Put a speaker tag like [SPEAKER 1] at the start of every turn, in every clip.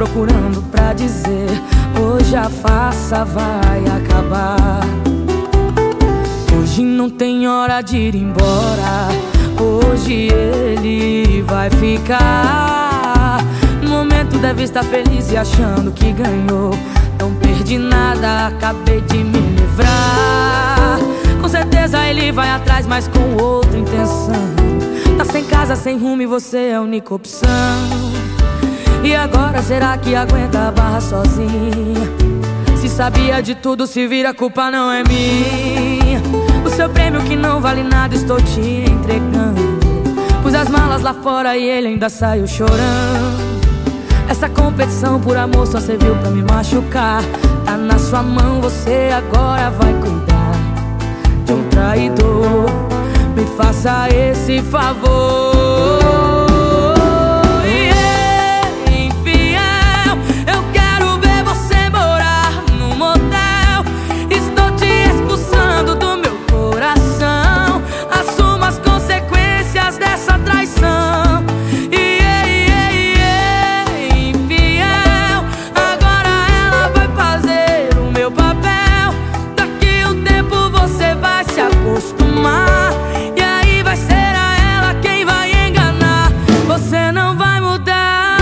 [SPEAKER 1] procurando pra dizer: hoje a farsa vai acabar. Hoje não tem hora de ir embora. Hoje ele vai ficar. No momento deve estar feliz e achando que ganhou. Não perdi nada, acabei de me livrar. Com certeza ele vai atrás, mas com outra intenção. Tá sem casa, sem rumo e você é a única opção. E agora será que aguenta a barra sozinha? Se sabia de tudo, se vira, a culpa não é minha. O seu prêmio que não vale nada estou te entregando. Pus as malas lá fora e ele ainda saiu chorando. Essa competição por amor só serviu pra me machucar. Tá na sua mão, você agora vai cuidar de um traidor. Me faça esse favor. E aí vai ser a ela quem vai enganar. Você não vai mudar.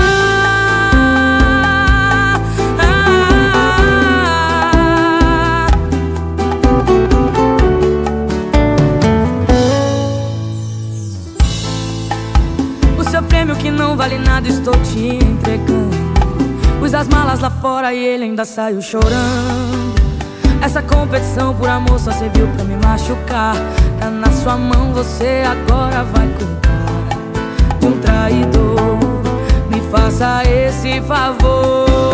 [SPEAKER 1] O seu prêmio que não vale nada estou te entregando. Pus as malas lá fora e ele ainda saiu chorando. Essa competição por amor só serviu pra me machucar. Tá na sua mão, você agora vai cuidar de um traidor. Me faça esse favor.